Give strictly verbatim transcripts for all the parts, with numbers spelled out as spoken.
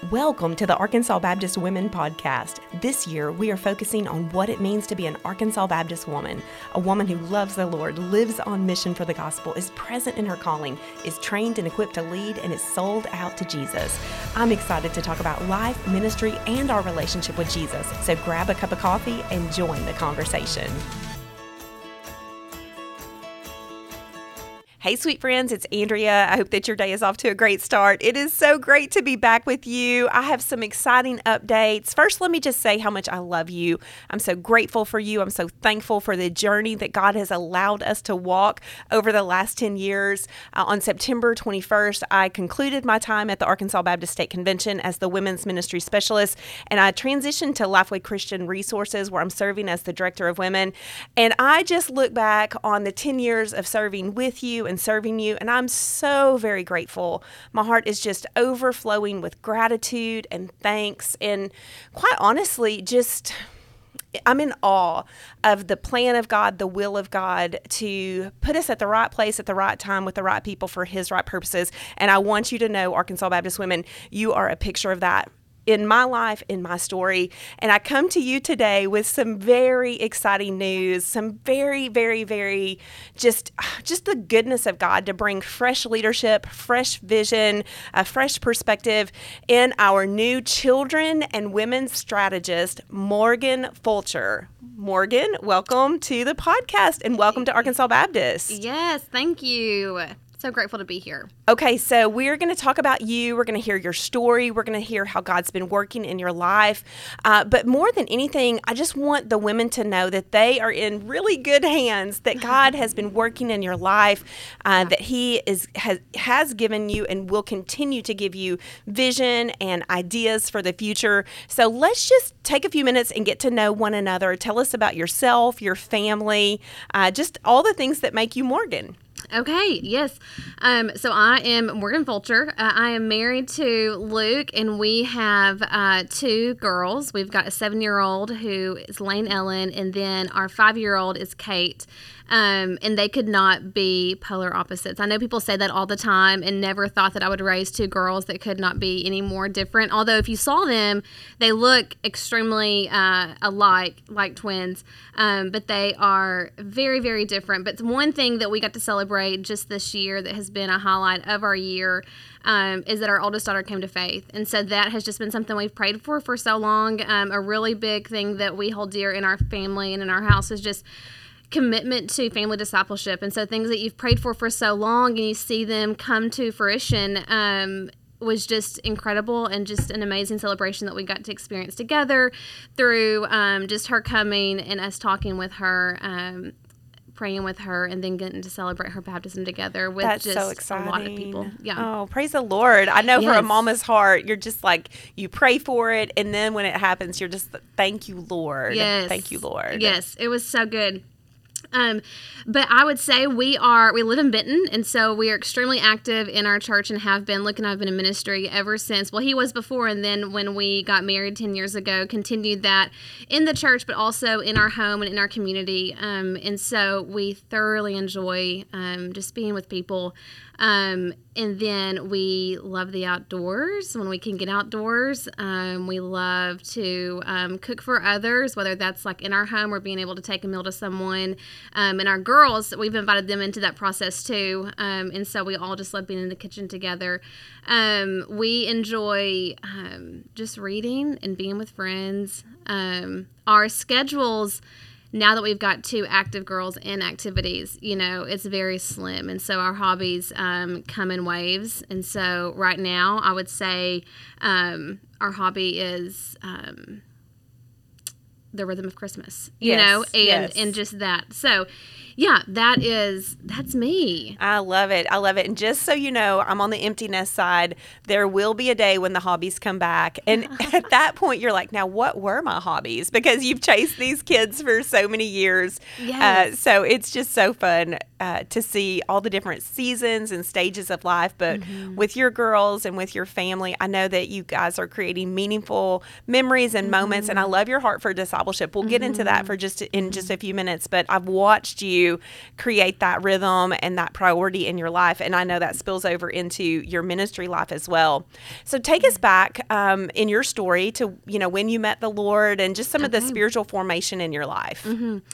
Welcome to the Arkansas Baptist Women Podcast. This year, we are focusing on what it means to be an Arkansas Baptist woman, a woman who loves the Lord, lives on mission for the gospel, is present in her calling, is trained and equipped to lead, and is sold out to Jesus. I'm excited to talk about life, ministry, and our relationship with Jesus. So grab a cup of coffee and join the conversation. Hey, sweet friends, it's Andrea. I hope that your day is off to a great start. It is so great to be back with you. I have some exciting updates. First, let me just say how much I love you. I'm so grateful for you. I'm so thankful for the journey that God has allowed us to walk over the last ten years. Uh, on September twenty-first, I concluded my time at the Arkansas Baptist State Convention as the Women's Ministry Specialist, and I transitioned to Lifeway Christian Resources, where I'm serving as the Director of Women. And I just look back on the ten years of serving with you and serving you, and I'm so very grateful. My heart is just overflowing with gratitude and thanks, and quite honestly, just I'm in awe of the plan of God, the will of God to put us at the right place at the right time with the right people for His right purposes. And I want you to know, Arkansas Baptist women, you are a picture of that in my life, in my story. And I come to you today with some very exciting news, some very, very, very just, just the goodness of God to bring fresh leadership, fresh vision, a fresh perspective in our new children and women's strategist, Morgan Fulcher. Morgan, welcome to the podcast and welcome to Arkansas Baptist. Yes, thank you. So grateful to be here. Okay, so we're going to talk about you. We're going to hear your story. We're going to hear how God's been working in your life. Uh, but more than anything, I just want the women to know that they are in really good hands, that God has been working in your life, uh, that He is has, has given you and will continue to give you vision and ideas for the future. So let's just take a few minutes and get to know one another. Tell us about yourself, your family, uh, just all the things that make you Morgan. Okay, yes. Um, so I am Morgan Fulcher. Uh, I am married to Luke, and we have uh, two girls. We've got a seven-year-old who is Lane Ellen, and then our five-year-old is Kate. Um, and they could not be polar opposites. I know people say that all the time and never thought that I would raise two girls that could not be any more different. Although if you saw them, they look extremely uh, alike, like twins. Um, but they are very, very different. But one thing that we got to celebrate just this year that has been a highlight of our year Um, is that our oldest daughter came to faith. And so that has just been something we've prayed for for so long. Um, a really big thing that we hold dear in our family and in our house is just commitment to family discipleship. And so things that you've prayed for for so long and you see them come to fruition um, was just incredible and just an amazing celebration that we got to experience together through um, just her coming and us talking with her, um, praying with her, and then getting to celebrate her baptism together with That's just so exciting. a lot of people. Yeah. Oh, praise the Lord. I know Yes. for a mama's heart, you're just like, you pray for it, and then when it happens, you're just, thank you, Lord. Yes. Thank you, Lord. Yes, it was so good. Um, but I would say we are, we live in Benton, and so we are extremely active in our church and have been. Luke and I have been in ministry ever since. Well, he was before, and then when we got married ten years ago, continued that in the church, but also in our home and in our community. Um, and so we thoroughly enjoy um, just being with people. Um, and then we love the outdoors when we can get outdoors. Um, we love to um, cook for others, whether that's like in our home or being able to take a meal to someone. Um, and our girls, we've invited them into that process too. Um, and so we all just love being in the kitchen together. Um, we enjoy um, just reading and being with friends. Um, our schedules, now that we've got two active girls in activities, you know, it's very slim. And so our hobbies um, come in waves. And so right now, I would say um, our hobby is um, the rhythm of Christmas, you Yes, know, and, yes. and just that. So, yeah, that is, that's me. I love it. I love it. And just so you know, I'm on the empty nest side. There will be a day when the hobbies come back. And at that point, you're like, now what were my hobbies? Because you've chased these kids for so many years. Yes. Uh, so it's just so fun uh, to see all the different seasons and stages of life. But mm-hmm. with your girls and with your family, I know that you guys are creating meaningful memories and mm-hmm. moments. And I love your heart for discipleship discipleship. We'll get into that for just in just a few minutes, but I've watched you create that rhythm and that priority in your life, and I know that spills over into your ministry life as well. So take us back um, in your story to, you know, when you met the Lord and just some of the Okay. spiritual formation in your life.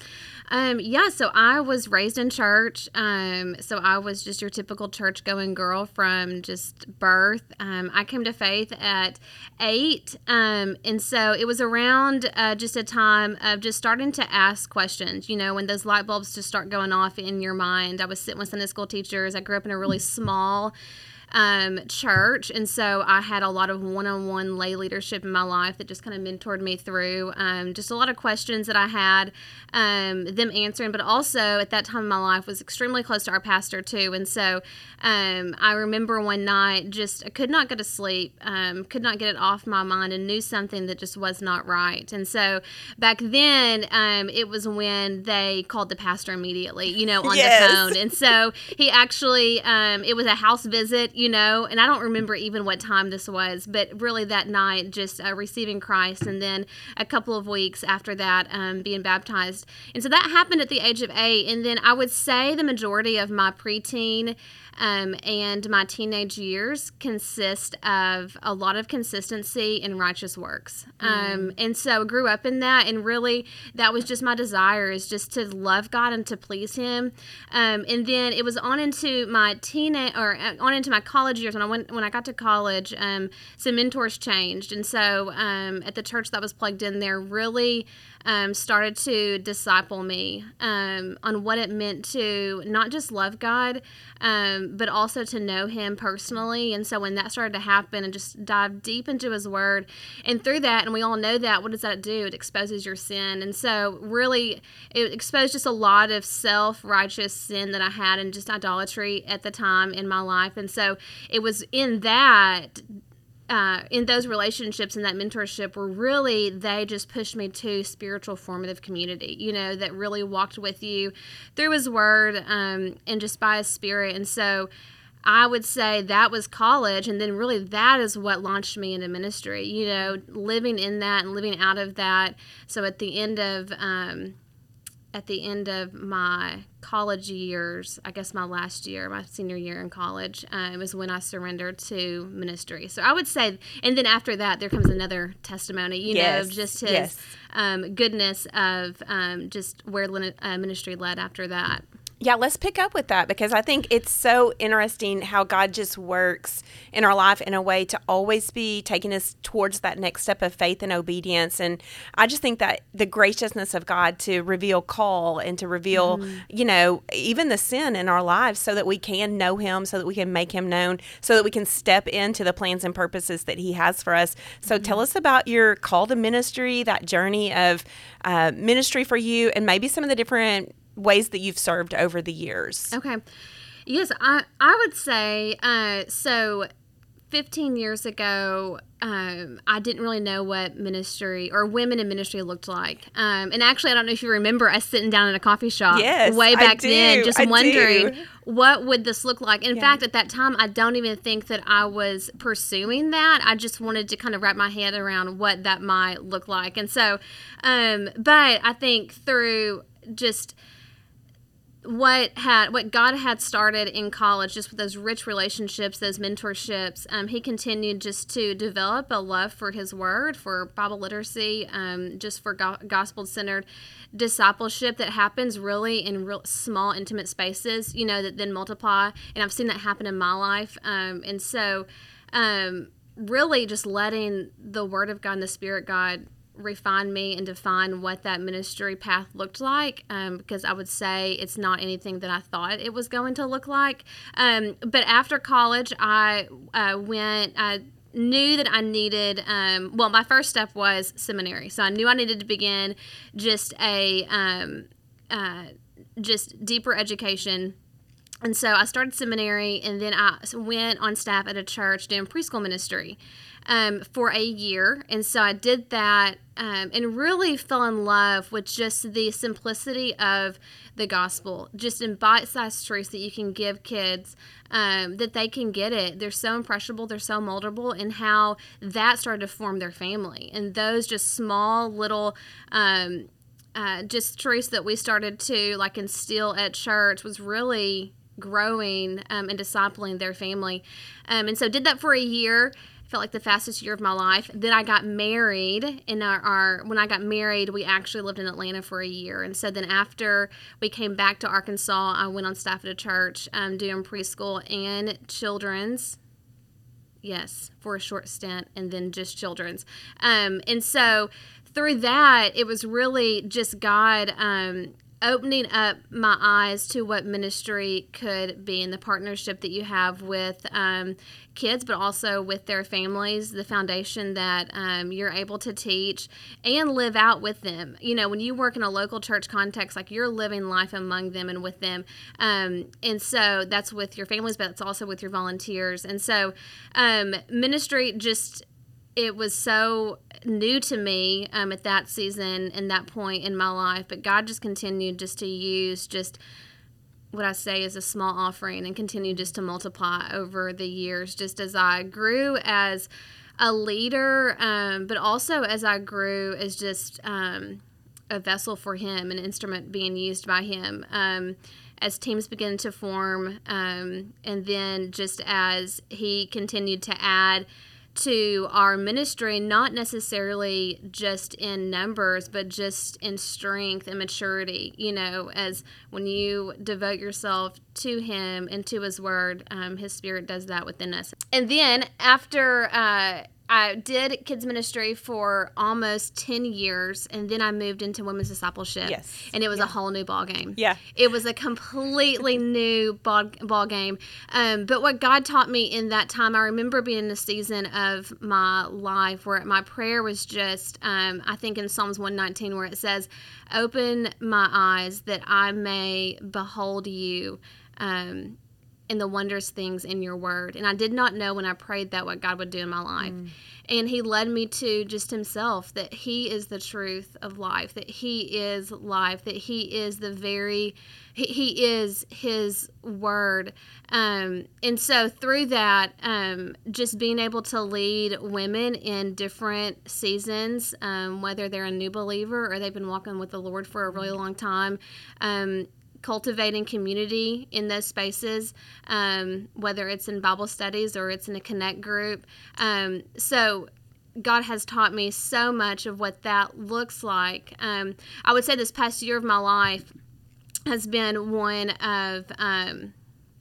Um, yeah, so I was raised in church. Um, so I was just your typical church going girl from just birth. Um, I came to faith at eight. Um, and so it was around uh, just a time of just starting to ask questions, you know, when those light bulbs just start going off in your mind. I was sitting with Sunday school teachers. I grew up in a really small um, church. And so I had a lot of one-on-one lay leadership in my life that just kind of mentored me through um, just a lot of questions that I had, um, them answering, but also at that time in my life was extremely close to our pastor too. And so um, I remember one night just I could not go to sleep, um, could not get it off my mind, and knew something that just was not right. And so back then um, it was when they called the pastor immediately, you know, on Yes. the phone. And so he actually, um, it was a house visit, you know, and I don't remember even what time this was, but really that night, just uh, receiving Christ, and then a couple of weeks after that, um, being baptized. And so that happened at the age of eight. And then I would say the majority of my preteen um, and my teenage years consist of a lot of consistency in righteous works. Um, and so I grew up in that, and really that was just my desire, is just to love God and to please Him. Um, and then it was on into my teenage or uh, on into my college years. When I went, when I got to college, um, some mentors changed, and so um, at the church that was plugged in there, really um, started to disciple me um, on what it meant to not just love God, um, but also to know Him personally. And so when that started to happen, and just dive deep into His Word, and through that, and we all know that, what does that do? It exposes your sin. And so really, it exposed just a lot of self-righteous sin that I had, and just idolatry at the time in my life. And so it was in that Uh, in those relationships and that mentorship were really, they just pushed me to spiritual formative community, you know, that really walked with you through His Word um, and just by His Spirit. And so I would say that was college, and then really that is what launched me into ministry, you know, living in that and living out of that. So at the end of um, at the end of my college years, I guess my last year, my senior year in college, um, was when I surrendered to ministry. So I would say, and then after that, there comes another testimony, you Yes, know, of just His yes. um, goodness of um, just where uh, ministry led after that. Yeah, let's pick up with that, because I think it's so interesting how God just works in our life in a way to always be taking us towards that next step of faith and obedience. And I just think that the graciousness of God to reveal call and to reveal, mm-hmm. you know, even the sin in our lives, so that we can know Him, so that we can make Him known, so that we can step into the plans and purposes that He has for us. So mm-hmm. tell us about your call to ministry, that journey of uh, ministry for you, and maybe some of the different ways that you've served over the years. Okay. Yes, I, I would say, uh, so fifteen years ago, um, I didn't really know what ministry or women in ministry looked like. Um, and actually, I don't know if you remember us sitting down in a coffee shop yes, way back I do. then, just I wondering do. what would this look like. In yeah. fact, at that time, I don't even think that I was pursuing that. I just wanted to kind of wrap my head around what that might look like. And so, um, but I think through just what had what God had started in college, just with those rich relationships, those mentorships, um, He continued just to develop a love for His Word, for Bible literacy, um, just for go- gospel-centered discipleship that happens really in real small, intimate spaces, you know, that then multiply. And I've seen that happen in my life. Um, and so um, really just letting the Word of God and the Spirit God refine me and define what that ministry path looked like, um, because I would say it's not anything that I thought it was going to look like. Um, but after college, I uh, went, I knew that I needed, um, well, my first step was seminary. So I knew I needed to begin just a, um, uh, just deeper education And so I started seminary, and then I went on staff at a church doing preschool ministry um, for a year. And so I did that um, and really fell in love with just the simplicity of the gospel, just in bite-sized truths that you can give kids, um, that they can get it. They're so impressionable, they're so moldable, and how that started to form their family. And those just small little um, uh, just truths that we started to like instill at church was really growing um, and discipling their family. Um, and so did that for a year. Felt like the fastest year of my life. Then I got married, and our, our when I got married, we actually lived in Atlanta for a year. And so then after we came back to Arkansas, I went on staff at a church um, doing preschool and children's. Yes, for a short stint, and then just children's. Um, and so through that, it was really just God um, opening up my eyes to what ministry could be, and the partnership that you have with um, kids, but also with their families, the foundation that um, you're able to teach and live out with them. You know, when you work in a local church context, like you're living life among them and with them. Um, and so that's with your families, but it's also with your volunteers. And so um, ministry just, it was so new to me um, at that season and that point in my life, but God just continued just to use just what I say is a small offering and continue just to multiply over the years, just as I grew as a leader, um, but also as I grew as just um, a vessel for Him, an instrument being used by Him. Um, as teams began to form, um, and then just as He continued to add to our ministry, not necessarily just in numbers, but just in strength and maturity. You know, as when you devote yourself to Him and to His Word, um, His Spirit does that within us. And then after uh, I did kids ministry for almost ten years, and then I moved into women's discipleship. Yes. And it was yeah. a whole new ball game. Yeah. It was a completely new ball, ball game. Um, but what God taught me in that time, I remember being in a season of my life where my prayer was just, um, I think in Psalms one nineteen, where it says, "Open my eyes that I may behold you um, in the wondrous things in your word." And I did not know when I prayed that what God would do in my life. Mm. And He led me to just Himself, that He is the truth of life, that He is life, that He is the very, He, he is His word. Um, and so through that, um, just being able to lead women in different seasons, um, whether they're a new believer or they've been walking with the Lord for a really long time, um, cultivating community in those spaces, um, whether it's in Bible studies or it's in a connect group. Um, so God has taught me so much of what that looks like. Um, I would say this past year of my life has been one of um,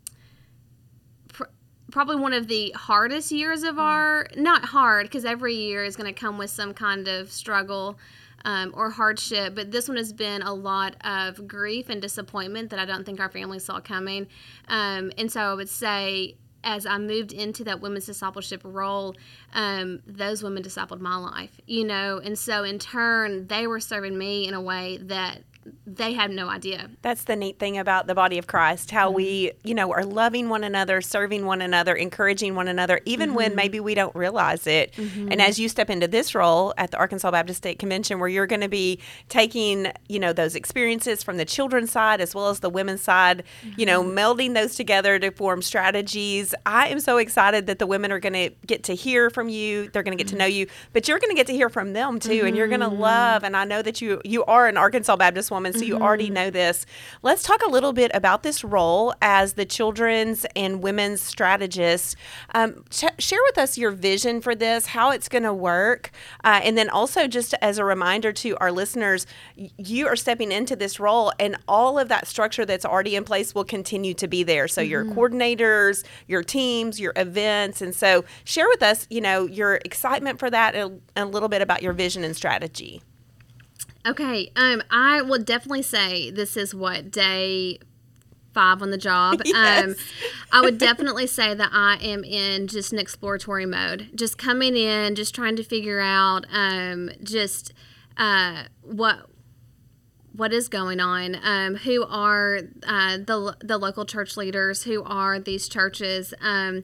pr- probably one of the hardest years of our, not hard, because every year is going to come with some kind of struggle Um, or hardship, but this one has been a lot of grief and disappointment that I don't think our family saw coming. Um, and so I would say, as I moved into that women's discipleship role, um, those women discipled my life, you know, and so in turn, they were serving me in a way that they had no idea. That's the neat thing about the body of Christ, how mm-hmm. we, you know, are loving one another, serving one another, encouraging one another, even mm-hmm. when maybe we don't realize it. Mm-hmm. And as you step into this role at the Arkansas Baptist State Convention, where you're going to be taking, you know, those experiences from the children's side as well as the women's side, mm-hmm. you know, melding those together to form strategies. I am so excited that the women are going to get to hear from you. They're going to get mm-hmm. to know you, but you're going to get to hear from them too. Mm-hmm. And you're going to love, and I know that you, you are an Arkansas Baptist woman, so you mm-hmm. already know this. Let's talk a little bit about this role as the children's and women's strategist. Um, ch- share with us your vision for this, how it's going to work, uh, and then also just as a reminder to our listeners, you are stepping into this role, and all of that structure that's already in place will continue to be there. So mm-hmm. your coordinators, your teams, your events, and so share with us, you know, your excitement for that and a little bit about your vision and strategy. Okay, um, I will definitely say this is what, day five on the job. Yes. Um, I would definitely say that I am in just an exploratory mode, just coming in, just trying to figure out um, just uh, what what is going on, um, who are uh, the the local church leaders, who are these churches, um,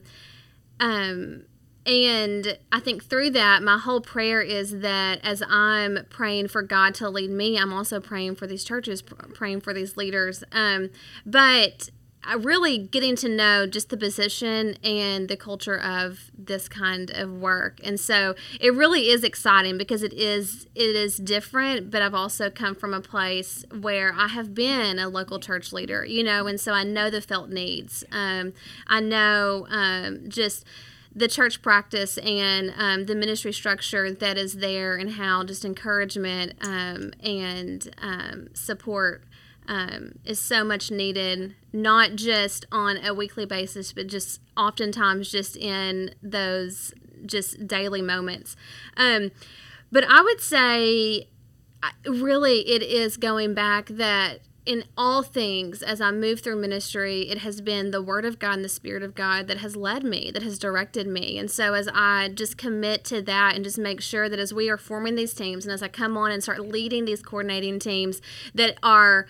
um, and I think through that, my whole prayer is that as I'm praying for God to lead me, I'm also praying for these churches, praying for these leaders, um, but I really getting to know just the position and the culture of this kind of work. And so it really is exciting because it is it is different, but I've also come from a place where I have been a local church leader, you know, and so I know the felt needs. Um, I know um, just the church practice and um, the ministry structure that is there, and how just encouragement um, and um, support Um, is so much needed, not just on a weekly basis, but just oftentimes just in those just daily moments. Um, but I would say really it is going back that in all things, as I move through ministry, it has been the Word of God and the Spirit of God that has led me, that has directed me. And so as I just commit to that and just make sure that as we are forming these teams and as I come on and start leading these coordinating teams that are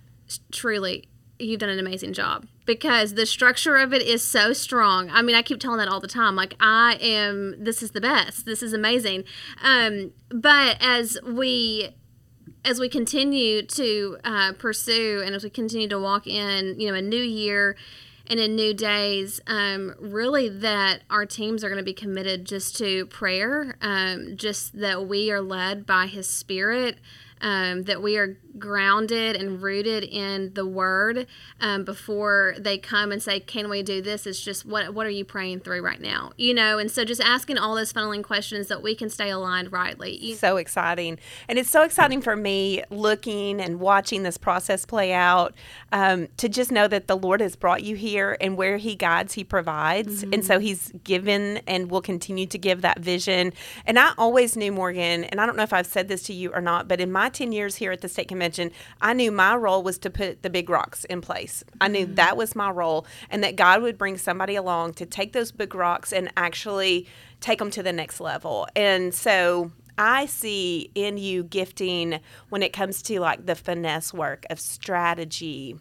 truly, you've done an amazing job, because the structure of it is so strong. I mean, I keep telling that all the time. Like, I am, this is the best. This is amazing. Um, but as we, as we continue to uh, pursue and as we continue to walk in, you know, a new year and in new days, um, really that our teams are going to be committed just to prayer, um, just that we are led by His Spirit, um, that we are grounded and rooted in the Word um, before they come and say, can we do this? It's just, what what are you praying through right now? You know, and so just asking all those funneling questions that we can stay aligned rightly. You- so exciting. And it's so exciting for me looking and watching this process play out, um, to just know that the Lord has brought you here, and where He guides, He provides. Mm-hmm. And so He's given and will continue to give that vision. And I always knew, Morgan, and I don't know if I've said this to you or not, but in my ten years here at the State Convention, I knew my role was to put the big rocks in place. I knew mm-hmm. that was my role, and that God would bring somebody along to take those big rocks and actually take them to the next level. And so I see in you gifting when it comes to like the finesse work of strategy,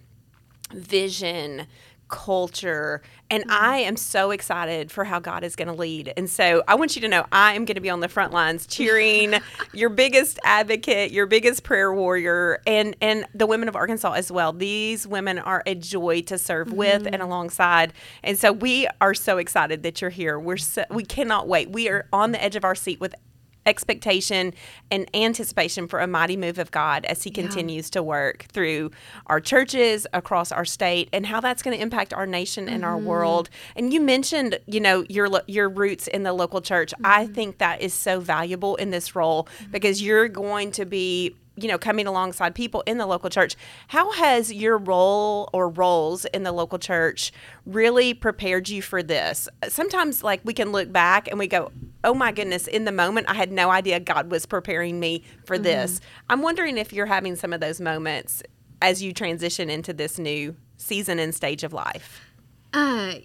vision, culture, and I am so excited for how God is going to lead. And so I want you to know I am going to be on the front lines cheering, your biggest advocate, your biggest prayer warrior, and and the women of Arkansas as well. These women are a joy to serve mm-hmm. with and alongside. And so we are so excited that you're here. We're so, we cannot wait. We are on the edge of our seat with expectation and anticipation for a mighty move of God as He yeah. continues to work through our churches across our state, and how that's going to impact our nation and mm-hmm. our world. And you mentioned, you know, your your roots in the local church. Mm-hmm. I think that is so valuable in this role mm-hmm. because you're going to be, you know, coming alongside people in the local church. How has your role or roles in the local church really prepared you for this? Sometimes, like, we can look back and we go, oh my goodness, in the moment, I had no idea God was preparing me for mm-hmm. this. I'm wondering if you're having some of those moments as you transition into this new season and stage of life. Uh,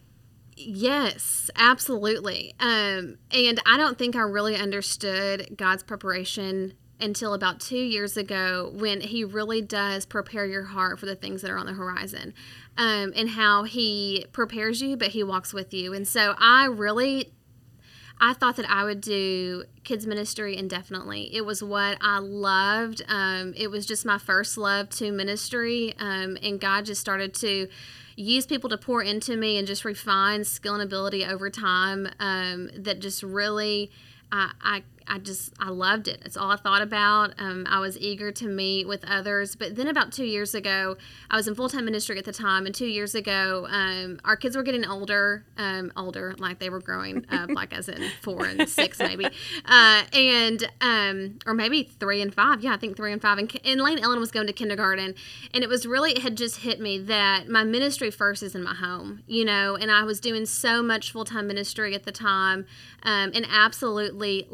yes, absolutely. Um, and I don't think I really understood God's preparation until about two years ago, when He really does prepare your heart for the things that are on the horizon, um, and how He prepares you, but He walks with you. And so I really, I thought that I would do kids ministry indefinitely. It was what I loved. Um, it was just my first love to ministry, um, and God just started to use people to pour into me and just refine skill and ability over time, um, that just really, I, I I just, I loved it. It's all I thought about. Um, I was eager to meet with others. But then about two years ago, I was in full-time ministry at the time. And two years ago, um, our kids were getting older, um, older, like they were growing up, like as in four and six maybe. Uh, and, um, or maybe three and five. Yeah, I think three and five. And, and Lane Ellen was going to kindergarten. And it was really, it had just hit me that my ministry first is in my home, you know, and I was doing so much full-time ministry at the time, um, and absolutely loved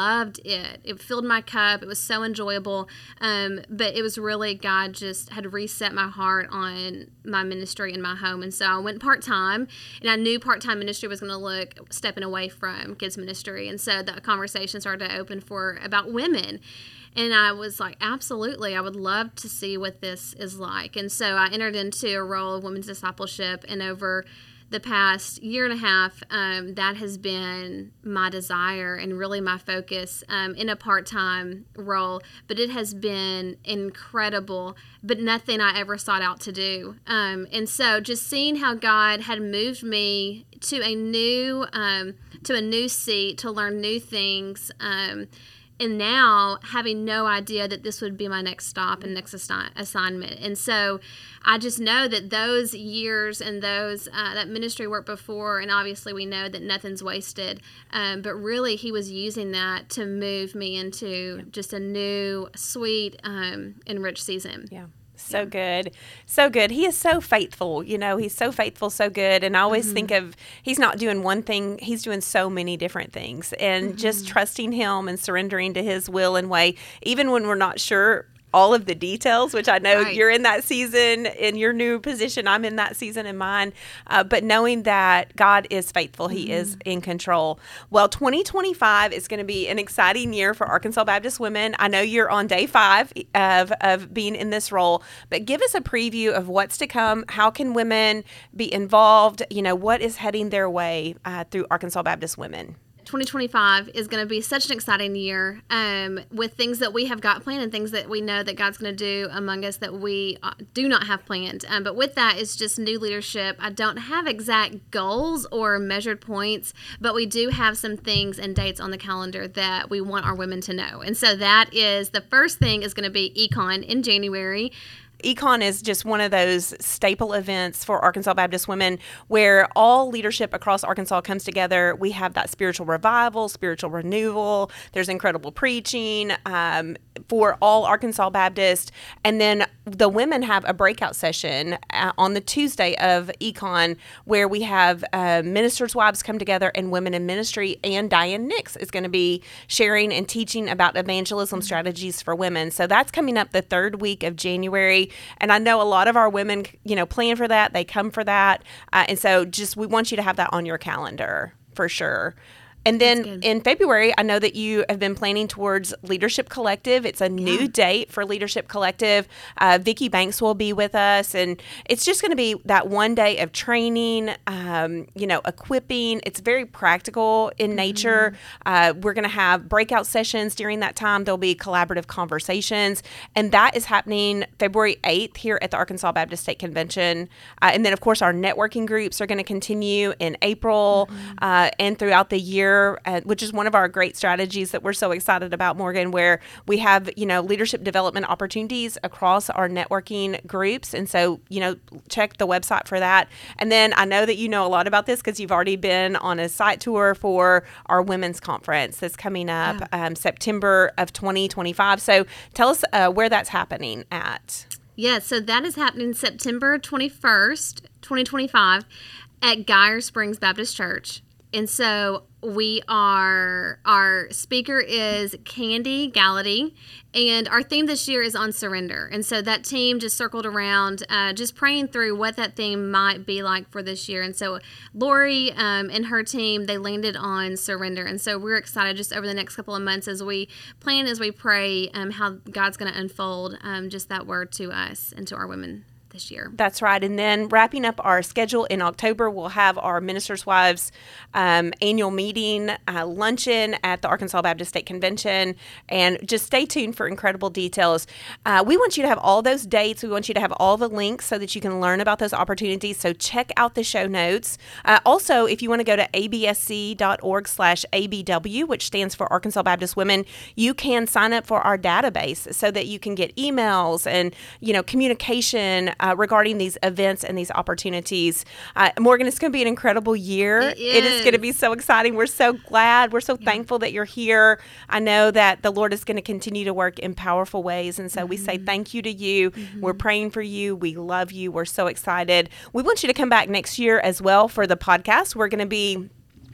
loved it. It filled my cup. It was so enjoyable. Um, but it was really God just had reset my heart on my ministry in my home. And so I went part-time, and I knew part-time ministry was going to look stepping away from kids ministry. And so the conversation started to open for about women. And I was like, absolutely, I would love to see what this is like. And so I entered into a role of women's discipleship, and over the past year and a half, um, that has been my desire and really my focus um, in a part-time role. But it has been incredible, but nothing I ever sought out to do. Um, and so just seeing how God had moved me to a new um, to a new seat to learn new things. Um, And now having no idea that this would be my next stop and next assi- assignment. And so I just know that those years and those uh, that ministry work before, and obviously we know that nothing's wasted, um, but really he was using that to move me into just a new, sweet, um, and rich season. Yeah. So good. So good. He is so faithful. You know, he's so faithful, so good. And I always mm-hmm. think of, he's not doing one thing, he's doing so many different things. And mm-hmm. just trusting him and surrendering to his will and way, even when we're not sure all of the details, which I know right. you're in that season in your new position. I'm in that season in mine. Uh, but knowing that God is faithful, he mm-hmm. is in control. Well, twenty twenty-five is going to be an exciting year for Arkansas Baptist Women. I know you're on day five of, of being in this role, but give us a preview of what's to come. How can women be involved? You know, what is heading their way uh, through Arkansas Baptist Women? twenty twenty-five is going to be such an exciting year um, with things that we have got planned and things that we know that God's going to do among us that we do not have planned. Um, but with that, it's just new leadership. I don't have exact goals or measured points, but we do have some things and dates on the calendar that we want our women to know. And so that is, the first thing is going to be Econ in January. Econ is just one of those staple events for Arkansas Baptist Women where all leadership across Arkansas comes together. We have that spiritual revival, spiritual renewal. There's incredible preaching um, for all Arkansas Baptist. And then the women have a breakout session uh, on the Tuesday of Econ where we have uh, ministers' wives come together and women in ministry. And Diane Nix is going to be sharing and teaching about evangelism strategies for women. So that's coming up the third week of January. And I know a lot of our women, you know, plan for that. They come for that. Uh, and so just we want you to have that on your calendar for sure. And then in February, I know that you have been planning towards Leadership Collective. It's a new yeah. date for Leadership Collective. Uh, Vicki Banks will be with us, and it's just going to be that one day of training, um, you know, equipping. It's very practical in nature. Mm-hmm. Uh, we're going to have breakout sessions during that time. There'll be collaborative conversations, and that is happening February eighth here at the Arkansas Baptist State Convention. Uh, and then, of course, our networking groups are going to continue in April mm-hmm. uh, and throughout the year. Uh, which is one of our great strategies that we're so excited about, Morgan, where we have, you know, leadership development opportunities across our networking groups. And so, you know, check the website for that. And then I know that you know a lot about this because you've already been on a site tour for our women's conference that's coming up yeah. um, September of twenty twenty-five. So tell us uh, where that's happening at. Yeah, so that is happening September twenty-first, twenty twenty-five at Geyer Springs Baptist Church. And so we are, our speaker is Candy Gallaty, and our theme this year is on surrender. And so that team just circled around, uh, just praying through what that theme might be like for this year. And so Lori um, and her team, they landed on surrender. And so we're excited just over the next couple of months as we plan, as we pray, um, how God's going to unfold um, just that word to us and to our women this year. That's right. And then wrapping up our schedule in October, we'll have our Ministers' Wives um, annual meeting, uh, luncheon at the Arkansas Baptist State Convention. And just stay tuned for incredible details. Uh, we want you to have all those dates. We want you to have all the links so that you can learn about those opportunities. So check out the show notes. Uh, also, if you want to go to a b s c dot org slash a b w, which stands for Arkansas Baptist Women, you can sign up for our database so that you can get emails and, you know, communication Uh, regarding these events and these opportunities. Uh, Morgan, it's going to be an incredible year. It is, it is going to be so exciting. We're so glad. We're so yeah. thankful that you're here. I know that the Lord is going to continue to work in powerful ways. And so mm-hmm. we say thank you to you. Mm-hmm. We're praying for you. We love you. We're so excited. We want you to come back next year as well for the podcast. We're going to be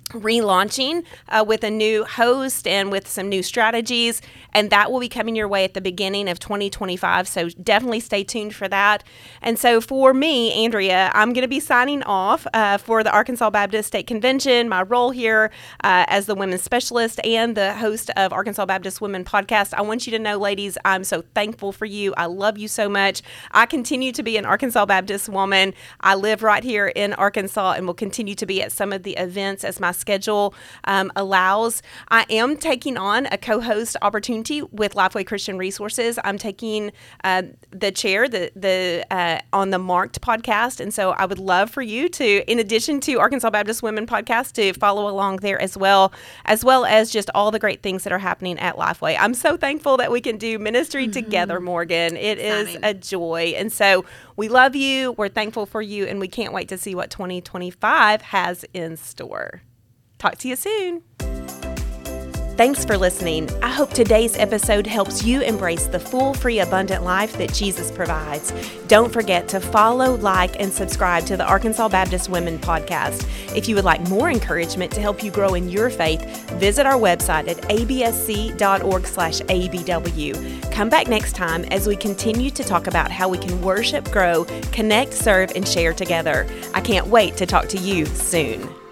relaunching uh, with a new host and with some new strategies, and that will be coming your way at the beginning of twenty twenty-five, so definitely stay tuned for that. And so for me, Andrea, I'm going to be signing off uh, for the Arkansas Baptist State Convention, my role here uh, as the women's specialist and the host of Arkansas Baptist Women Podcast. I want you to know, ladies, I'm so thankful for you. I love you so much. I continue to be an Arkansas Baptist woman. I live right here in Arkansas and will continue to be at some of the events as my schedule um, allows. I am taking on a co-host opportunity with Lifeway Christian Resources. I'm taking uh, the chair the the uh, on the Marked podcast, and so I would love for you to, in addition to Arkansas Baptist Women Podcast, to follow along there as well, as well as just all the great things that are happening at Lifeway. I'm so thankful that we can do ministry mm-hmm. together, Morgan. It Exciting. Is a joy, and so we love you. We're thankful for you, and we can't wait to see what twenty twenty-five has in store. Talk to you soon. Thanks for listening. I hope today's episode helps you embrace the full, free, abundant life that Jesus provides. Don't forget to follow, like, and subscribe to the Arkansas Baptist Women Podcast. If you would like more encouragement to help you grow in your faith, visit our website at a b s c dot org slash a b w. Come back next time as we continue to talk about how we can worship, grow, connect, serve, and share together. I can't wait to talk to you soon.